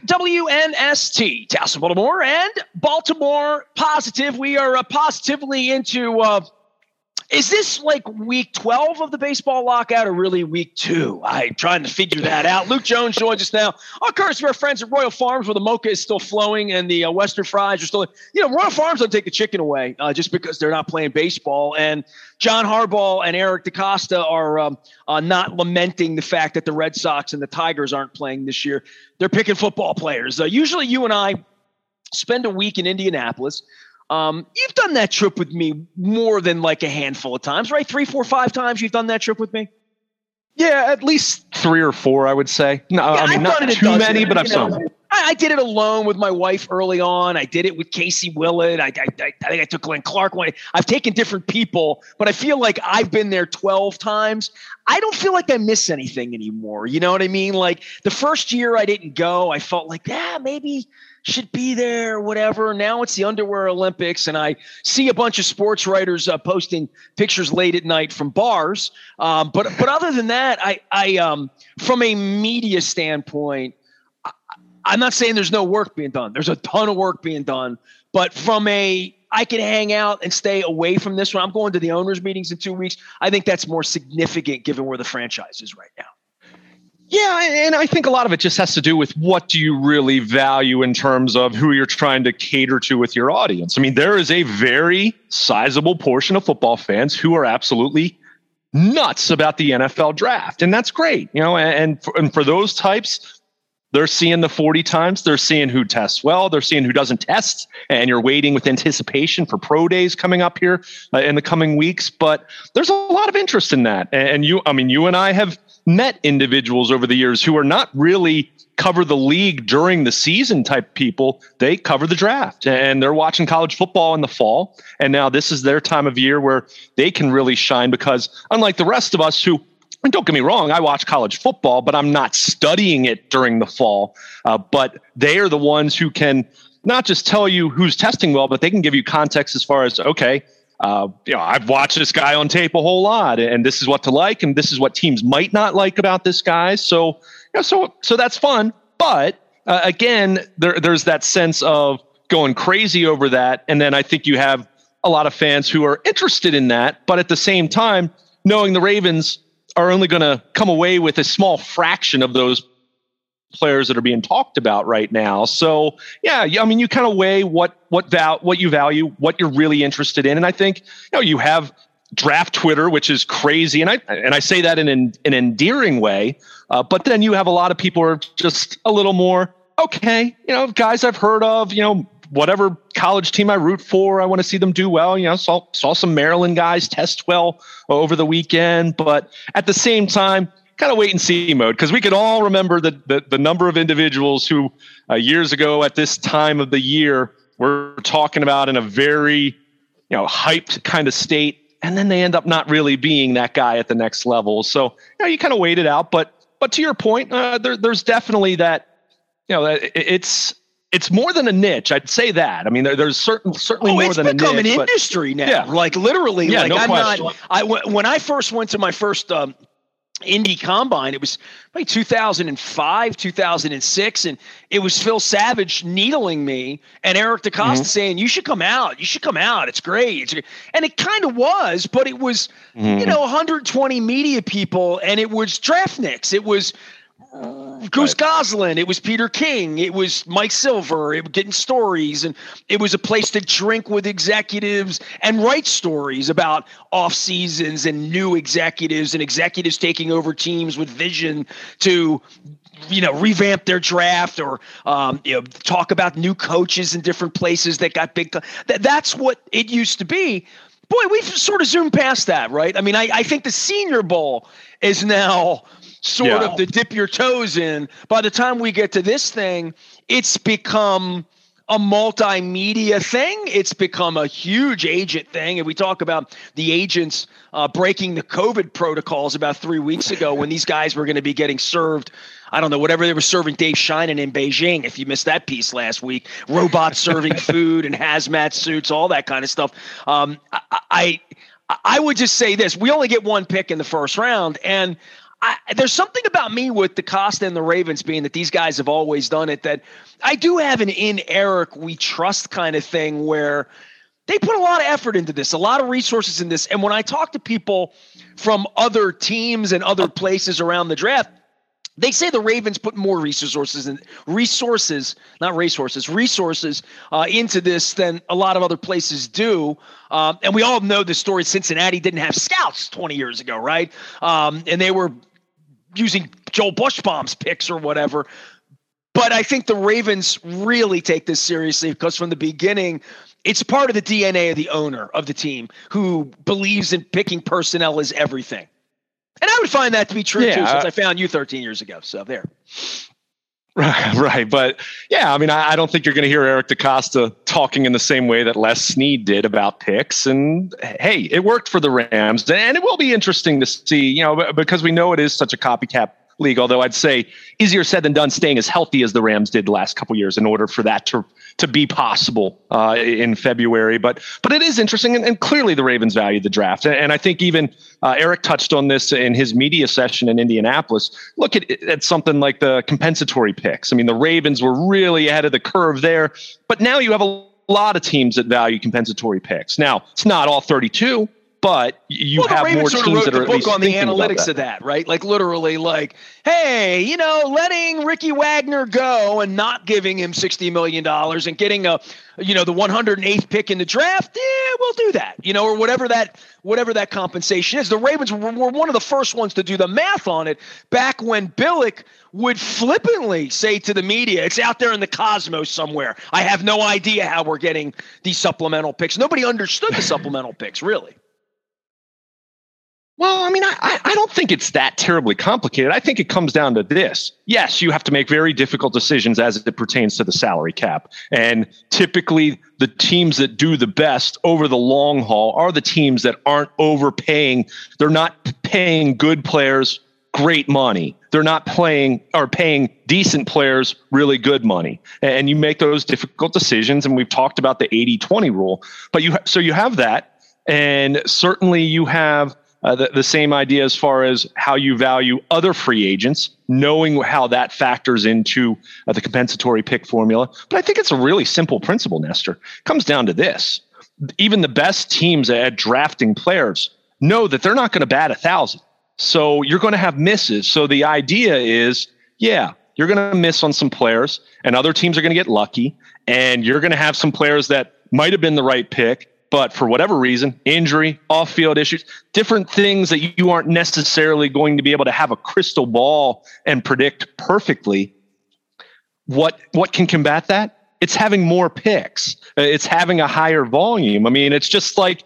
WNST, Towson, Baltimore, and Baltimore Positive. We are positively into is this like week 12 of the baseball lockout or really week 2? I'm trying to figure that out. Luke Jones joins us now. Our courtesy of our friends at Royal Farms, where the mocha is still flowing and the Western fries are still, Royal Farms don't take the chicken away just because they're not playing baseball. And John Harbaugh and Eric DaCosta are not lamenting the fact that the Red Sox and the Tigers aren't playing this year. They're picking football players. Usually you and I spend a week in Indianapolis. You've done that trip with me more than like a handful of times, right? 3, 4, 5 times you've done that trip with me? Yeah, at least 3 or 4, I would say. No, yeah, I mean, not too many, but I've done it. I did it alone with my wife early on. I did it with Casey Willett. I think I took Glenn Clark one. I've taken different people, but I feel like I've been there 12 times. I don't feel like I miss anything anymore. You know what I mean? Like the first year I didn't go, I felt like, maybe should be there or whatever. Now it's the Underwear Olympics, and I see a bunch of sports writers posting pictures late at night from bars. But other than that, I from a media standpoint, I'm not saying there's no work being done. There's a ton of work being done. But I can hang out and stay away from this one. I'm going to the owners' meetings in 2 weeks. I think that's more significant given where the franchise is right now. Yeah, and I think a lot of it just has to do with what do you really value in terms of who you're trying to cater to with your audience. I mean, there is a very sizable portion of football fans who are absolutely nuts about the NFL draft, and that's great. And for those types, they're seeing the 40 times. They're seeing who tests well. They're seeing who doesn't test. And you're waiting with anticipation for pro days coming up here in the coming weeks. But there's a lot of interest in that. And you and I have met individuals over the years who are not really cover the league during the season type people. They cover the draft and they're watching college football in the fall. And now this is their time of year where they can really shine because unlike the rest of us who, and don't get me wrong, I watch college football, but I'm not studying it during the fall. But they are the ones who can not just tell you who's testing well, but they can give you context as far as, okay, I've watched this guy on tape a whole lot, and this is what to like, and this is what teams might not like about this guy. So that's fun. But again, there's that sense of going crazy over that. And then I think you have a lot of fans who are interested in that, but at the same time, knowing the Ravens are only going to come away with a small fraction of those players that are being talked about right now. So yeah, I mean, you kind of weigh what you value, what you're really interested in. And I think, you have draft Twitter, which is crazy. And I say that in an endearing way. But then you have a lot of people who are just a little more, okay, guys I've heard of, whatever college team I root for, I want to see them do well. Saw some Maryland guys test well over the weekend, but at the same time, kind of wait and see mode, because we can all remember the number of individuals who years ago at this time of the year were talking about in a very hyped kind of state, and then they end up not really being that guy at the next level. So you kind of wait it out. But to your point, there's definitely that. It's more than a niche. I'd say that. I mean, there's certainly more than a niche. It's become an industry now. Yeah. Like literally. Yeah, no question. When I first went to my first Indy Combine, it was like 2005, 2006, and it was Phil Savage needling me and Eric DaCosta saying, you should come out. It's great. And it kind of was, but it was, 120 media people, and it was Draftniks. It was Goose Goslin, it was Peter King, it was Mike Silver, it was getting stories, and it was a place to drink with executives and write stories about off seasons and new executives and executives taking over teams with vision to revamp their draft or talk about new coaches in different places that got big. That's what it used to be. Boy, we've sort of zoomed past that, right? I mean, I think the Senior Bowl is now sort of to dip your toes in. By the time we get to this thing, it's become a multimedia thing. It's become a huge agent thing. And we talk about the agents breaking the COVID protocols about 3 weeks ago when these guys were going to be getting served, I don't know, whatever they were serving Dave Sheinin in Beijing, if you missed that piece last week, robots serving food and hazmat suits, all that kind of stuff. I would just say this. We only get one pick in the first round, and there's something about me with DeCosta and the Ravens being that these guys have always done it, that I do have an in Eric we trust kind of thing where they put a lot of effort into this, a lot of resources in this. And when I talk to people from other teams and other places around the draft, they say the Ravens put more resources into this than a lot of other places do. And we all know the story. Cincinnati didn't have scouts 20 years ago, right? And they were using Joel Bushbaum's picks or whatever. But I think the Ravens really take this seriously because from the beginning, it's part of the DNA of the owner of the team who believes in picking personnel as everything. And I would find that to be true, too, since I found you 13 years ago. So there. Right. But, yeah, I mean, I don't think you're going to hear Eric DeCosta talking in the same way that Les Snead did about picks. And, hey, it worked for the Rams. And it will be interesting to see, because we know it is such a copycat league, although I'd say easier said than done staying as healthy as the Rams did the last couple of years in order for that to be possible in February. But it is interesting, and clearly the Ravens value the draft. And I think even Eric touched on this in his media session in Indianapolis. Look at something like the compensatory picks. I mean, the Ravens were really ahead of the curve there, but now you have a lot of teams that value compensatory picks. Now, it's not all 32, but you have more teams that are at least on the thinking analytics of that, right? Like literally hey, letting Ricky Wagner go and not giving him $60 million and getting the 108th pick in the draft. Yeah, we'll do that, or whatever that compensation is. The Ravens were one of the first ones to do the math on it back when Billick would flippantly say to the media, it's out there in the cosmos somewhere. I have no idea how we're getting these supplemental picks. Nobody understood the supplemental picks, really. Well, I mean, I don't think it's that terribly complicated. I think it comes down to this. Yes, you have to make very difficult decisions as it pertains to the salary cap. And typically the teams that do the best over the long haul are the teams that aren't overpaying. They're not paying good players great money. They're not paying decent players really good money. And you make those difficult decisions. And we've talked about the 80-20 rule. But you have that. And certainly you have the same idea as far as how you value other free agents, knowing how that factors into the compensatory pick formula. But I think it's a really simple principle, Nestor. It comes down to this. Even the best teams at drafting players know that they're not going to bat 1,000. So you're going to have misses. So the idea is, you're going to miss on some players and other teams are going to get lucky. And you're going to have some players that might have been the right pick, but for whatever reason, injury, off-field issues, different things that you aren't necessarily going to be able to have a crystal ball and predict perfectly. What can combat that? It's having more picks. It's having a higher volume. I mean, it's just like,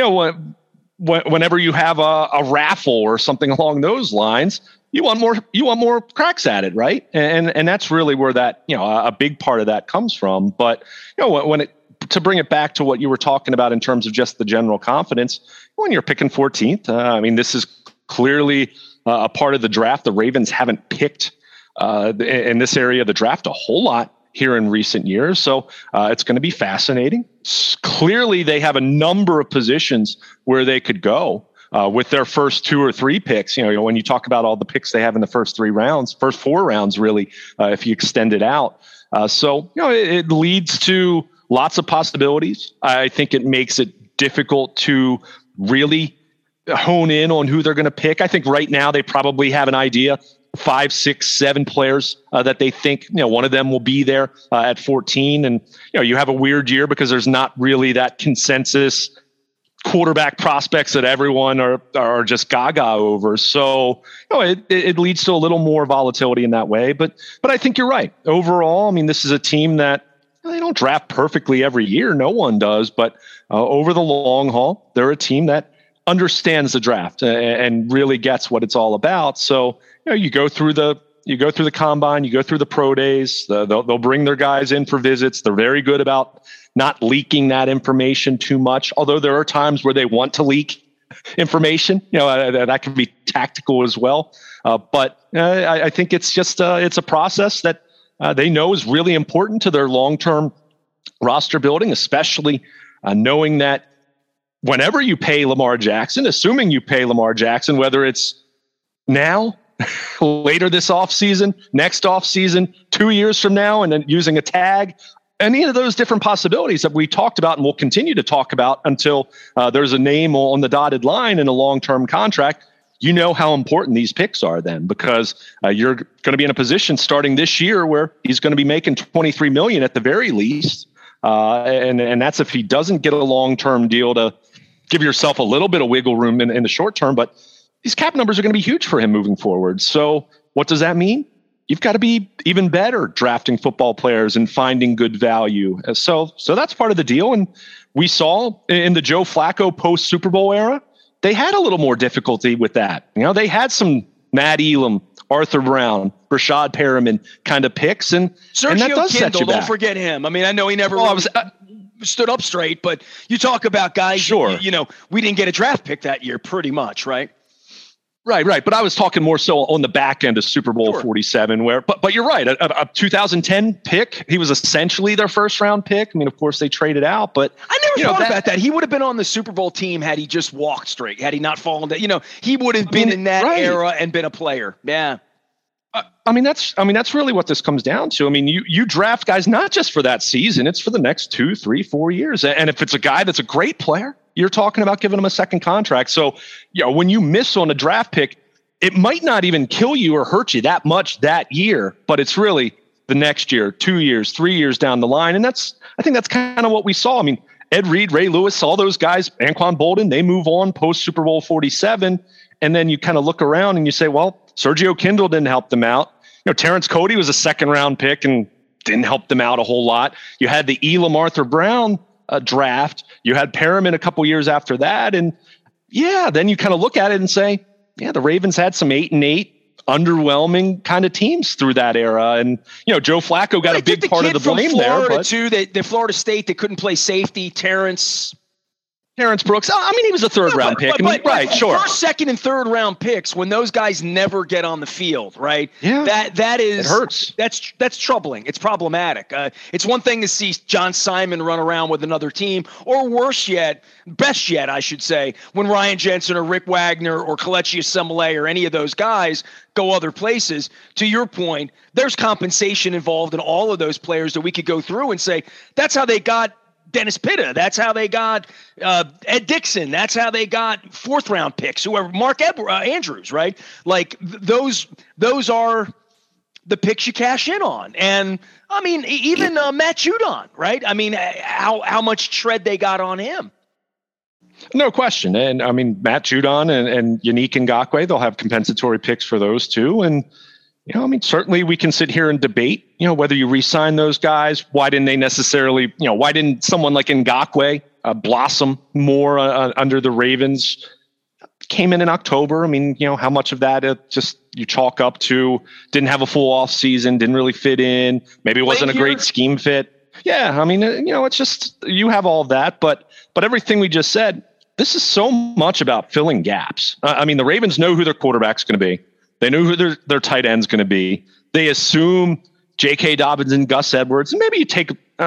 whenever you have a raffle or something along those lines, you want more cracks at it, right? And that's really where that, a big part of that comes from. But, to bring it back to what you were talking about in terms of just the general confidence, when you're picking 14th, I mean, this is clearly a part of the draft. The Ravens haven't picked in this area of the draft a whole lot here in recent years. So it's going to be fascinating. Clearly, they have a number of positions where they could go with their first 2 or 3 picks. When you talk about all the picks they have in the first 4 rounds, really, if you extend it out. So it leads to lots of possibilities. I think it makes it difficult to really hone in on who they're going to pick. I think right now they probably have an idea, 5, 6, 7 players that they think, one of them will be there at 14. And, you have a weird year because there's not really that consensus quarterback prospects that everyone are just gaga over. So, it leads to a little more volatility in that way. But I think you're right. Overall, I mean, this is a team that they don't draft perfectly every year. No one does. But over the long haul, they're a team that understands the draft and really gets what it's all about. So, you go through the combine, you go through the pro days. They'll bring their guys in for visits. They're very good about not leaking that information too much. Although there are times where they want to leak information, that can be tactical as well. But I think it's just it's a process that they know is really important to their long-term roster building, especially knowing that whenever you pay Lamar Jackson, assuming you pay Lamar Jackson, whether it's now later this offseason, next offseason, 2 years from now, and then using a tag. Any of those different possibilities that we talked about and will continue to talk about until there's a name on the dotted line in a long-term contract. You know how important these picks are then, because you're going to be in a position starting this year where he's going to be making $23 million at the very least. And that's if he doesn't get a long-term deal to give yourself a little bit of wiggle room in the short term. But these cap numbers are going to be huge for him moving forward. So what does that mean? You've got to be even better drafting football players and finding good value. So that's part of the deal. And we saw in the Joe Flacco post Super Bowl era, they had a little more difficulty with that. You know, they had some Matt Elam, Arthur Brown, Rashad Perriman kind of picks, and Sergio that does Kindle, set you back. don't forget him. I mean, I know he never stood up straight, but you talk about guys. Sure. You know, we didn't get a draft pick that year, pretty much, right? Right. But I was talking more so on the back end of Super Bowl 47, where, but you're right. A 2010 pick, he was essentially their first round pick. I mean, of course they traded out, but I never thought about that. He would have been on the Super Bowl team had he just walked straight, had he not fallen down. You know, he would have been in that era and been a player. Yeah. I mean, that's really what this comes down to. I mean, you draft guys not just for that season; it's for the next 2, 3, 4 years. And if it's a guy that's a great player, you're talking about giving him a second contract. So, you know, when you miss on a draft pick, it might not even kill you or hurt you that much that year, but it's really the next year, 2 years, 3 years down the line. And I think that's kind of what we saw. I mean, Ed Reed, Ray Lewis, all those guys, Anquan Bolden, they move on post Super Bowl 47. And then you kind of look around and you say, well, Sergio Kindle didn't help them out. You know, Terrence Cody was a second round pick and didn't help them out a whole lot. You had the Elam Arthur Brown draft. You had Perriman a couple years after that. And yeah, then you kind of look at it and say, yeah, the Ravens had some 8-8 underwhelming kind of teams through that era. And, you know, Joe Flacco got a big part of the blame there. But too, the Florida State, they couldn't play safety. Terrence Brooks. I mean, he was a third round pick. Sure. First, second, and third round picks, when those guys never get on the field, right? Yeah. That is, it hurts. That's troubling. It's problematic. It's one thing to see John Simon run around with another team, or worse yet, best yet, I should say, when Ryan Jensen or Rick Wagner or Kelechi Osemele or any of those guys go other places. To your point, there's compensation involved in all of those players that we could go through and say, that's how they got Dennis Pitta. That's how they got Ed Dixon. That's how they got fourth round picks, whoever, Mark Andrews, right? Like those are the picks you cash in on. And I mean, even Matt Judon, right? I mean, how much tread they got on him. No question. And I mean, Matt Judon and Yannick Ngakoue, they'll have compensatory picks for those too. And, you know, I mean, certainly we can sit here and debate, you know, whether you re-sign those guys. Why didn't they necessarily, you know, why didn't someone like Ngakoue blossom more under the Ravens? Came in October. I mean, you know, how much of that just you chalk up to didn't have a full off season, didn't really fit in. Maybe it wasn't a great scheme fit. Yeah. I mean, you know, it's just, you have all of that, but everything we just said, this is so much about filling gaps. I mean, the Ravens know who their quarterback's going to be. They know who their tight end's going to be. They assume J.K. Dobbins and Gus Edwards. And maybe you take,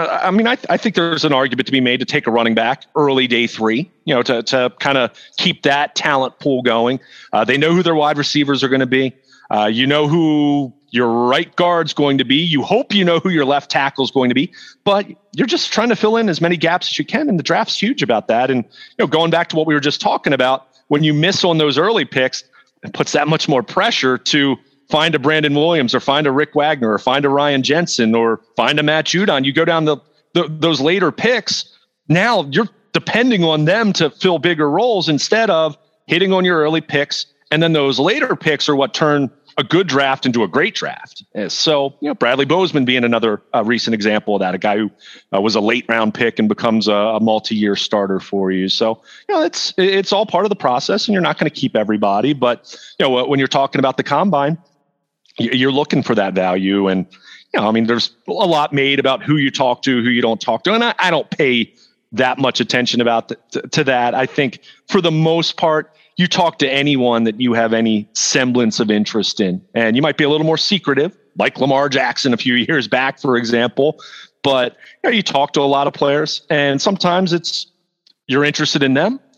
I think there's an argument to be made to take a running back early day 3, you know, to kind of keep that talent pool going. They know who their wide receivers are going to be. You know who your right guard's going to be. You hope you know who your left tackle's going to be. But you're just trying to fill in as many gaps as you can. And the draft's huge about that. And, you know, going back to what we were just talking about, when you miss on those early picks, it puts that much more pressure to find a Brandon Williams or find a Rick Wagner or find a Ryan Jensen or find a Matt Judon. You go down those later picks. Now you're depending on them to fill bigger roles instead of hitting on your early picks. And then those later picks are what turn a good draft into a great draft. So, you know, Bradley Bozeman being another recent example of that, a guy who was a late round pick and becomes a multi-year starter for you. So, you know, it's all part of the process, and you're not going to keep everybody. But, you know, when you're talking about the combine, you're looking for that value. And, you know, I mean, there's a lot made about who you talk to, who you don't talk to. And I don't pay that much attention to that. I think for the most part, you talk to anyone that you have any semblance of interest in, and you might be a little more secretive, like Lamar Jackson a few years back, for example. But you know, you talk to a lot of players, and sometimes it's you're interested in them,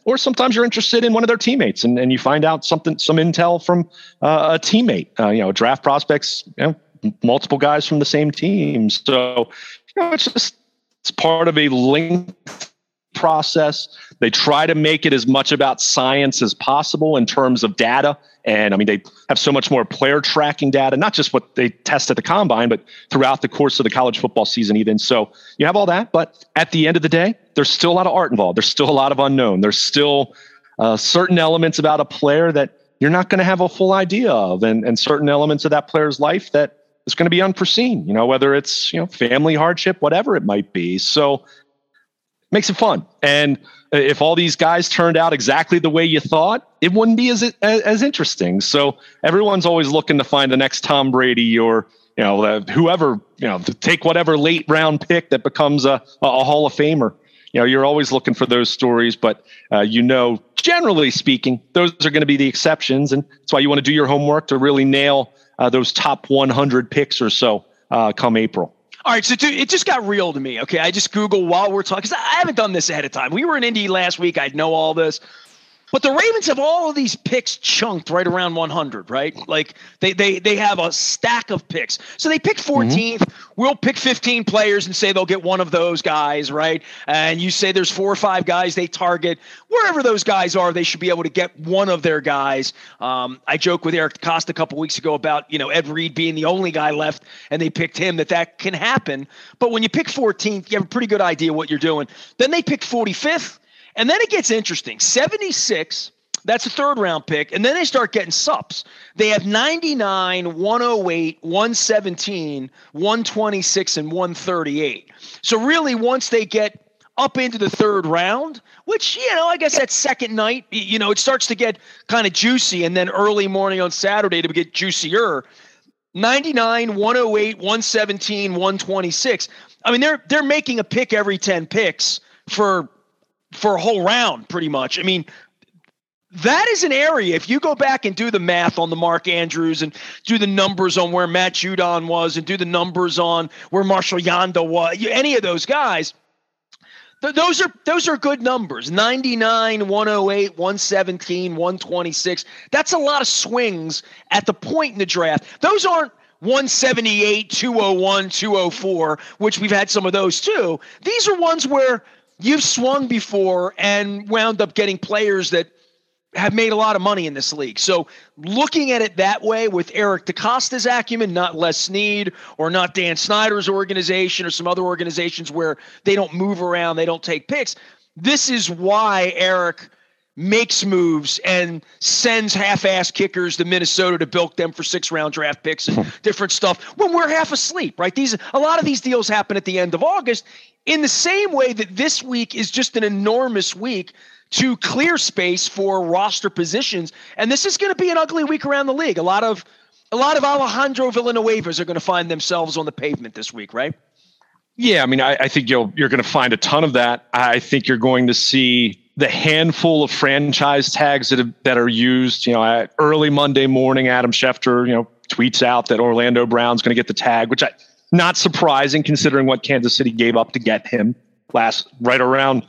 or sometimes you're interested in one of their teammates and you find out some intel from a teammate, draft prospects, multiple guys from the same team. So, it's part of a linked process. They try to make it as much about science as possible in terms of data. And I mean, they have so much more player tracking data, not just what they test at the combine, but throughout the course of the college football season even. So you have all that. But at the end of the day, there's still a lot of art involved. There's still a lot of unknown. There's still certain elements about a player that you're not going to have a full idea of, and certain elements of that player's life that is going to be unforeseen, whether it's, family hardship, whatever it might be. So makes it fun. And if all these guys turned out exactly the way you thought, it wouldn't be as interesting. So everyone's always looking to find the next Tom Brady or, whoever, to take whatever late round pick that becomes a Hall of Famer. You're always looking for those stories, but generally speaking, those are going to be the exceptions. And that's why you want to do your homework to really nail those top 100 picks or so come April. All right, so it just got real to me. Okay, I just Googled while we're talking, because I haven't done this ahead of time. We were in Indy last week. I'd know all this. But the Ravens have all of these picks chunked right around 100, right? Like they have a stack of picks. So they pick 14th. Mm-hmm. We'll pick 15 players and say they'll get one of those guys, right? And you say there's 4 or 5 guys they target. Wherever those guys are, they should be able to get one of their guys. I joked with Eric DeCosta a couple weeks ago about, Ed Reed being the only guy left, and they picked him, that can happen. But when you pick 14th, you have a pretty good idea what you're doing. Then they pick 45th. And then it gets interesting. 76, that's a third round pick. And then they start getting subs. They have 99, 108, 117, 126, and 138. So really, once they get up into the third round, which, I guess that second night, it starts to get kind of juicy. And then early morning on Saturday to get juicier. 99, 108, 117, 126. I mean, they're making a pick every 10 picks for a whole round, pretty much. I mean, that is an area, if you go back and do the math on the Mark Andrews and do the numbers on where Matt Judon was and do the numbers on where Marshall Yanda was, any of those guys, those are good numbers. 99, 108, 117, 126. That's a lot of swings at the point in the draft. Those aren't 178, 201, 204, which we've had some of those too. These are ones where you've swung before and wound up getting players that have made a lot of money in this league. So looking at it that way with Eric DeCosta's acumen, not Les Snead or not Dan Snyder's organization or some other organizations where they don't move around, they don't take picks. This is why Eric makes moves and sends half-ass kickers to Minnesota to bilk them for 6-round draft picks and different stuff when we're half asleep, right? A lot of these deals happen at the end of August in the same way that this week is just an enormous week to clear space for roster positions. And this is going to be an ugly week around the league. A lot of Alejandro Villanuevas are going to find themselves on the pavement this week, right? Yeah, I mean, I think you're going to find a ton of that. I think you're going to see the handful of franchise tags that are used. Early Monday morning, Adam Schefter, tweets out that Orlando Brown's going to get the tag, which not surprising considering what Kansas City gave up to get him right around,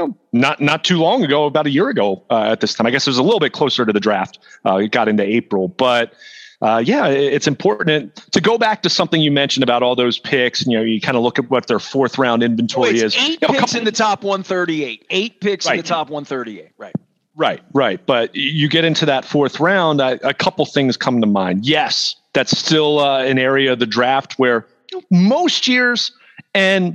not too long ago, about a year ago at this time. I guess it was a little bit closer to the draft. It got into April, but. It's important to go back to something you mentioned about all those picks. You kind of look at what their 4th round inventory is. 8 picks in the top 138. 8 picks in the top 138. Right. But you get into that 4th round, a couple things come to mind. Yes, that's still an area of the draft where most years, and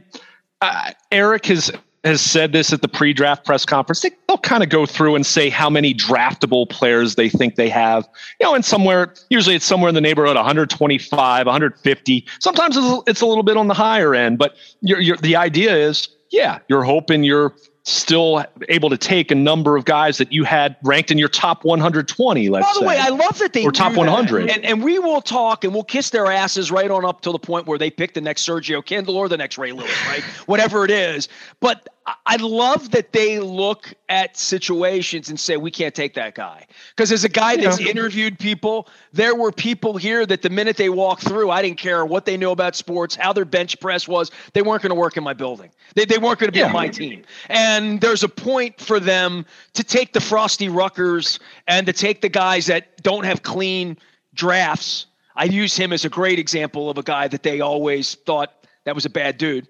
Eric has said this at the pre-draft press conference, they'll kind of go through and say how many draftable players they think they have, and usually it's somewhere in the neighborhood, 125, 150. Sometimes it's a little bit on the higher end, but the idea is, you're hoping you're still able to take a number of guys that you had ranked in your top 120, let's say. By the way, I love that they or top 100. And we will talk and we'll kiss their asses right on up to the point where they pick the next Sergio Kindle or the next Ray Lewis, right? Whatever it is. But I love that they look at situations and say, we can't take that guy. Because as a guy that's interviewed people, there were people here that the minute they walked through, I didn't care what they knew about sports, how their bench press was. They weren't going to work in my building. They weren't going to be on my team. And there's a point for them to take the Frosty Ruckers and to take the guys that don't have clean drafts. I use him as a great example of a guy that they always thought that was a bad dude.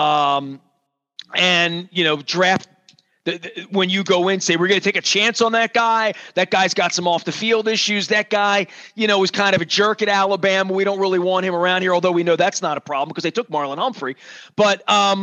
And, draft when you go in, say, we're going to take a chance on that guy. That guy's got some off the field issues. That guy, was kind of a jerk at Alabama. We don't really want him around here, although we know that's not a problem because they took Marlon Humphrey. But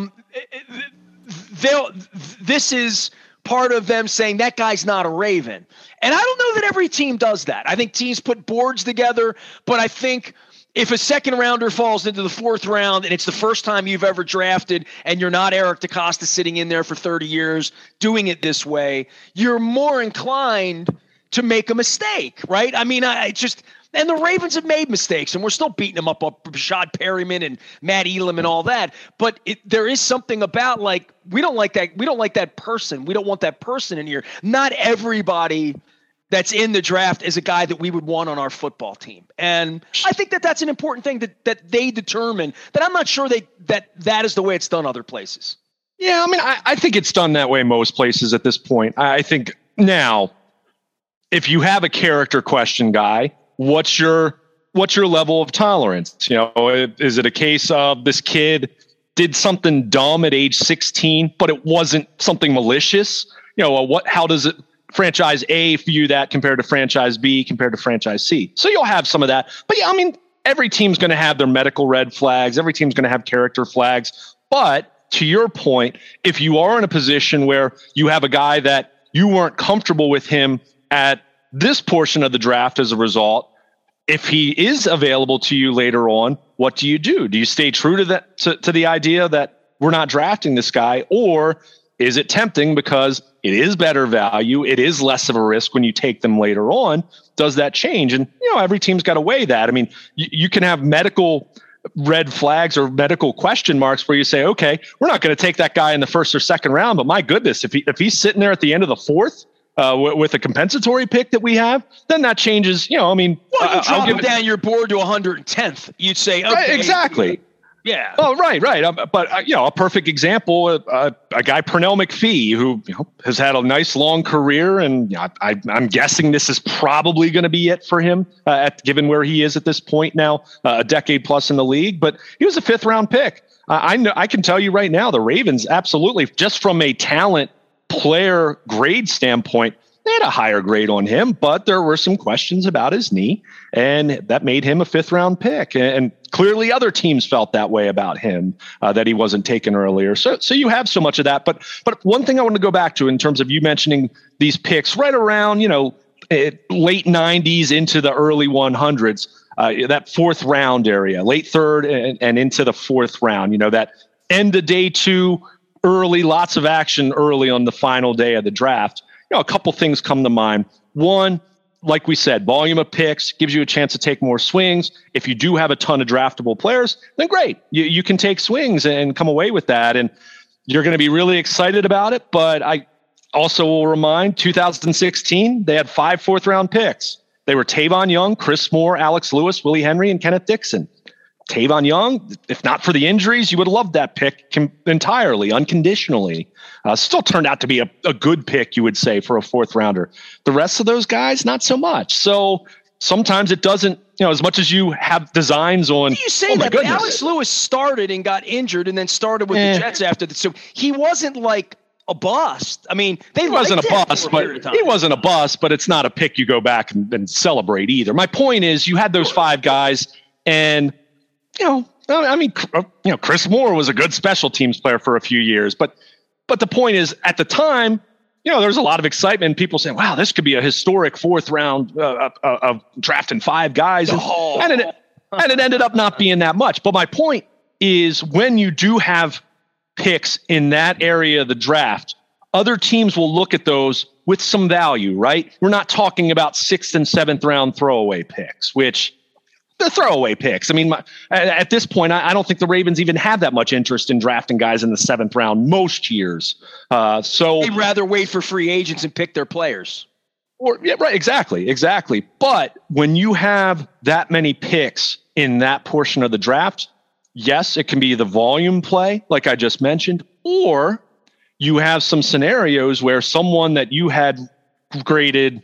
this is part of them saying that guy's not a Raven. And I don't know that every team does that. I think teams put boards together, but I think if a second rounder falls into the fourth round and it's the first time you've ever drafted and you're not Eric DeCosta sitting in there for 30 years doing it this way, you're more inclined to make a mistake, right? I mean, and the Ravens have made mistakes and we're still beating them up Rashad Perryman and Matt Elam and all that. But there is something about we don't like that. We don't like that person. We don't want that person in here. Not everybody that's in the draft is a guy that we would want on our football team. And I think that that's an important thing that they determine, that I'm not sure that is the way it's done other places. Yeah, I mean, I think it's done that way most places at this point. I think now, if you have a character question guy, what's your level of tolerance? Is it a case of this kid did something dumb at age 16, but it wasn't something malicious? How does it franchise A view that compared to franchise B compared to franchise C? So you'll have some of that. But yeah, I mean, every team's going to have their medical red flags. Every team's going to have character flags. But to your point, if you are in a position where you have a guy that you weren't comfortable with him at this portion of the draft as a result, if he is available to you later on, what do you do? Do you stay true to that, to the idea that we're not drafting this guy? Or is it tempting because it is better value, it is less of a risk when you take them later on? Does that change? And, every team's got to weigh that. I mean, you can have medical red flags or medical question marks where you say, okay, we're not going to take that guy in the first or second round, but my goodness, if he's sitting there at the end of the fourth with a compensatory pick that we have, then that changes, Well, you drop him down your board to 110th. You'd say, okay. Right, exactly. Yeah. Oh, right. But a perfect example, a guy, Pernell McPhee, who has had a nice long career, and I'm guessing this is probably going to be it for him, given where he is at this point now, a decade plus in the league. But he was a 5th round pick. I can tell you right now, the Ravens absolutely, just from a talent player grade standpoint, they had a higher grade on him, but there were some questions about his knee, and that made him a 5th round pick. And clearly other teams felt that way about him, that he wasn't taken earlier. So you have so much of that. But one thing I want to go back to in terms of you mentioning these picks right around, late 90s into the early 100s, that 4th round area, late 3rd and into the 4th round, that end of day 2, early, lots of action early on the final day of the draft. A couple things come to mind. One, like we said, volume of picks gives you a chance to take more swings. If you do have a ton of draftable players, then great. You can take swings and come away with that. And you're going to be really excited about it. But I also will remind 2016, they had 5 4th round picks. They were Tavon Young, Chris Moore, Alex Lewis, Willie Henry, and Kenneth Dixon. Tavon Young, if not for the injuries, you would have loved that pick entirely, unconditionally. Still turned out to be a good pick, you would say, for a 4th rounder. The rest of those guys, not so much. So sometimes it doesn't, as much as you have designs on. You say that, but Alex Lewis started and got injured and then started with the Jets after that. So he wasn't like a bust. I mean, he wasn't a bust, but it's not a pick you go back and celebrate either. My point is, you had those 5 guys, and Chris Moore was a good special teams player for a few years, but the point is, at the time, there was a lot of excitement. People saying, "Wow, this could be a historic 4th round of drafting 5 guys," and it ended up not being that much. But my point is, when you do have picks in that area of the draft, other teams will look at those with some value, right? We're not talking about 6th and 7th round throwaway picks, which the throwaway picks. I mean, at this point, I don't think the Ravens even have that much interest in drafting guys in the 7th round most years. So they'd rather wait for free agents and pick their players. Right, exactly. But when you have that many picks in that portion of the draft, yes, it can be the volume play, like I just mentioned, or you have some scenarios where someone that you had graded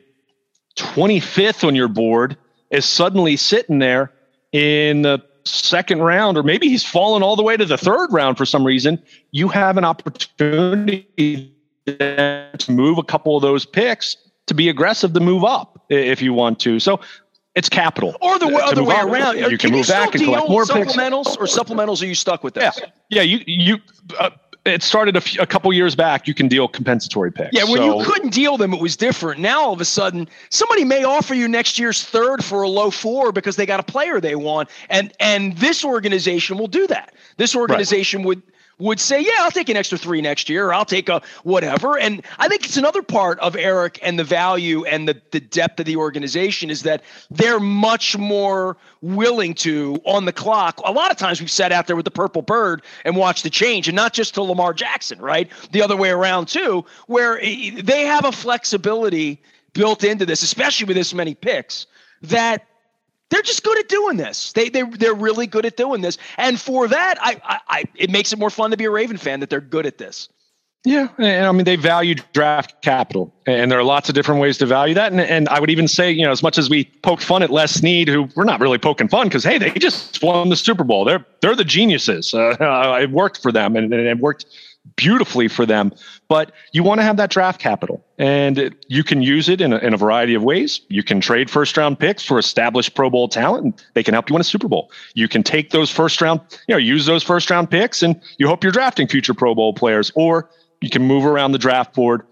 25th on your board is suddenly sitting there in the 2nd round, or maybe he's fallen all the way to the 3rd round for some reason. You have an opportunity to move a couple of those picks to be aggressive to move up if you want to. So it's capital. Or the other way around. You can move back and collect more picks. Supplementals, are you stuck with this? Yeah. It started a couple years back. You can deal compensatory picks. Yeah, when you couldn't deal them, it was different. Now, all of a sudden, somebody may offer you next year's 3rd for a low 4 because they got a player they want, and this organization will do that. This organization would say, yeah, I'll take an extra 3 next year, or I'll take a whatever. And I think it's another part of Eric and the value and the depth of the organization is that they're much more willing to, on the clock. A lot of times we've sat out there with the purple bird and watched the change, and not just to Lamar Jackson, right? The other way around too, where they have a flexibility built into this, especially with this many picks, that they're just good at doing this. They're really good at doing this. And for that, it makes it more fun to be a Raven fan that they're good at this. Yeah. And I mean, they value draft capital, and there are lots of different ways to value that. And I would even say, as much as we poke fun at Les Snead, who we're not really poking fun because, hey, they just won the Super Bowl. They're the geniuses. It worked for them, and it worked beautifully for them. But you want to have that draft capital, and you can use it in a variety of ways. You can trade 1st-round picks for established Pro Bowl talent, and they can help you win a Super Bowl. You can take those use those 1st-round picks, and you hope you're drafting future Pro Bowl players, or you can move around the draft board.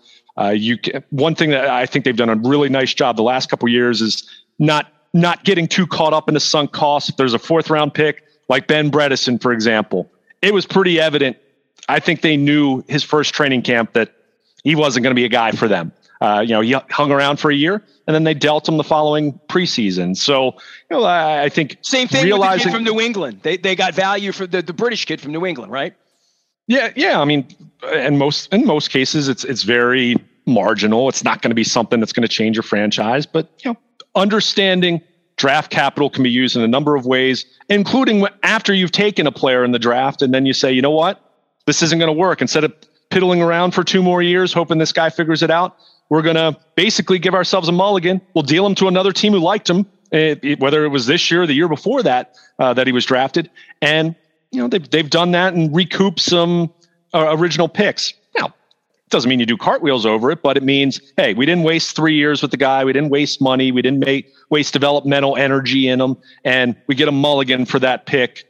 One thing that I think they've done a really nice job the last couple of years is not getting too caught up in the sunk costs. If there's a 4th-round pick, like Ben Bredesen, for example, it was pretty evident. I think they knew his first training camp that he wasn't going to be a guy for them. He hung around for a year, and then they dealt him the following preseason. So, I think same thing with the kid from New England. They got value for the British kid from New England, right? Yeah. I mean, in most cases, it's very marginal. It's not going to be something that's going to change your franchise. But understanding draft capital can be used in a number of ways, including after you've taken a player in the draft, and then you say, you know what? This isn't going to work. Instead of piddling around for 2 more years, hoping this guy figures it out, we're going to basically give ourselves a mulligan. We'll deal him to another team who liked him, whether it was this year or the year before that he was drafted. And, they've done that and recouped some original picks. Now, it doesn't mean you do cartwheels over it, but it means, hey, we didn't waste 3 years with the guy. We didn't waste money. We didn't waste developmental energy in him. And we get a mulligan for that pick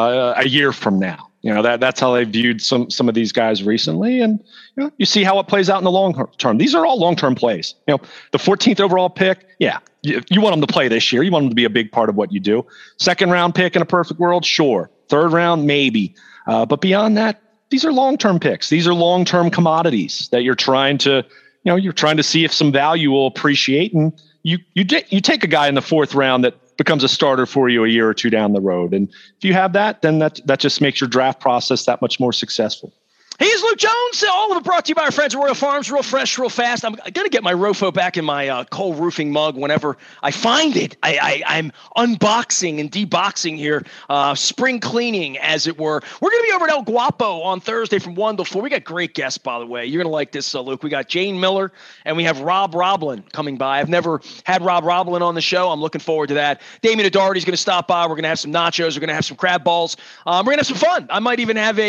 a year from now. That's how they viewed some of these guys recently. And, you see how it plays out in the long term. These are all long-term plays. The 14th overall pick. Yeah. You want them to play this year. You want them to be a big part of what you do. 2nd round pick in a perfect world. Sure. 3rd round, maybe. But beyond that, these are long-term picks. These are long-term commodities that you're trying to see if some value will appreciate. And you take a guy in the 4th round that becomes a starter for you a year or 2 down the road. And if you have that, then that just makes your draft process that much more successful. He's Luke Jones. All of it brought to you by our friends at Royal Farms. Real fresh, real fast. I'm going to get my Rofo back in my Cole Roofing mug whenever I find it. I'm unboxing and deboxing here, spring cleaning, as it were. We're going to be over at El Guapo on Thursday from 1 to 4. We got great guests, by the way. You're going to like this, Luke. We got Jane Miller, and we have Rob Roblin coming by. I've never had Rob Roblin on the show. I'm looking forward to that. Damien O'Doherty's going to stop by. We're going to have some nachos. We're going to have some crab balls. We're going to have some fun. I might even have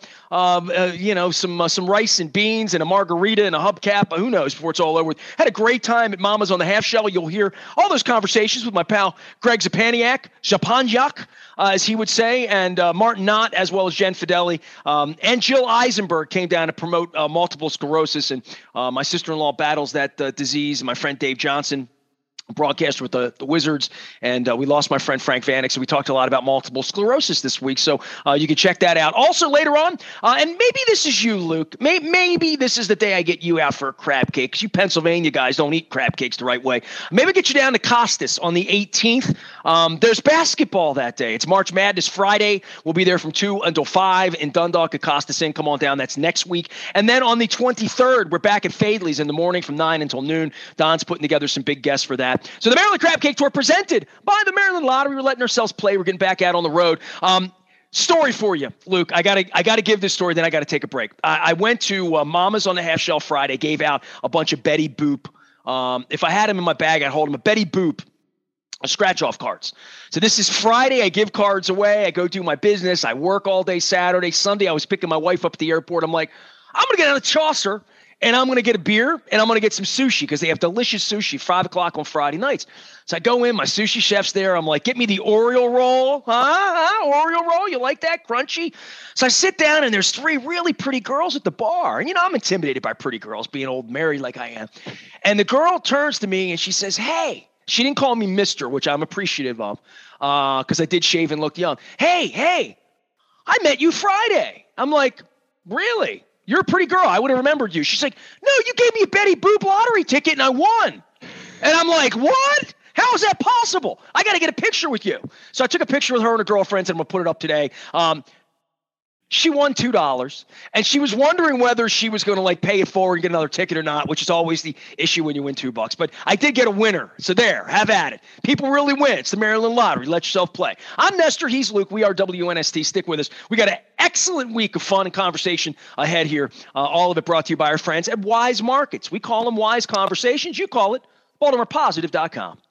some rice and beans and a margarita and a hubcap. Who knows before it's all over. Had a great time at Mama's on the Half Shell. You'll hear all those conversations with my pal Greg Zapaniak, as he would say, and Martin Knott, as well as Jen Fideli. And Jill Eisenberg came down to promote multiple sclerosis. And my sister-in-law battles that disease. And my friend Dave Johnson, broadcaster with the Wizards, and we lost my friend Frank Vanek, so we talked a lot about multiple sclerosis this week, so you can check that out. Also later on, and maybe this is you, Luke, maybe this is the day I get you out for a crab cake, because you Pennsylvania guys don't eat crab cakes the right way. Maybe get you down to Costas on the 18th. There's basketball that day. It's March Madness Friday. We'll be there from 2 until 5 in Dundalk at Costas Inn. Come on down. That's next week. And then on the 23rd, we're back at Fadley's in the morning from 9 until noon. Don's putting together some big guests for that. So the Maryland Crab Cake Tour presented by the Maryland Lottery. We're letting ourselves play. We're getting back out on the road. Story for you, Luke. I gotta give this story, then I gotta take a break. I went to Mama's on the Half Shell Friday, gave out a bunch of Betty Boop. If I had them in my bag, I'd hold them. A Betty Boop, scratch-off cards. So this is Friday. I give cards away. I go do my business. I work all day Saturday. Sunday, I was picking my wife up at the airport. I'm like, I'm going to get on a Chaucer, and I'm going to get a beer, and I'm going to get some sushi because they have delicious sushi, 5 o'clock on Friday nights. So I go in, my sushi chef's there. I'm like, get me the Oreo roll. Oreo roll? You like that? Crunchy? So I sit down, and there's 3 really pretty girls at the bar. And, I'm intimidated by pretty girls, being old married like I am. And the girl turns to me, and she says, hey. She didn't call me Mr., which I'm appreciative of because I did shave and look young. Hey, I met you Friday. I'm like, really? You're a pretty girl. I would have remembered you. She's like, no, you gave me a Betty Boop lottery ticket and I won. And I'm like, what? How is that possible? I got to get a picture with you. So I took a picture with her and her girlfriends, and I'm going to put it up today. She won $2, and she was wondering whether she was going to pay it forward and get another ticket or not, which is always the issue when you win $2. But I did get a winner. So there, have at it. People really win. It's the Maryland Lottery. Let yourself play. I'm Nestor. He's Luke. We are WNST. Stick with us. We got an excellent week of fun and conversation ahead here. All of it brought to you by our friends at Wise Markets. We call them Wise Conversations. You call it BaltimorePositive.com.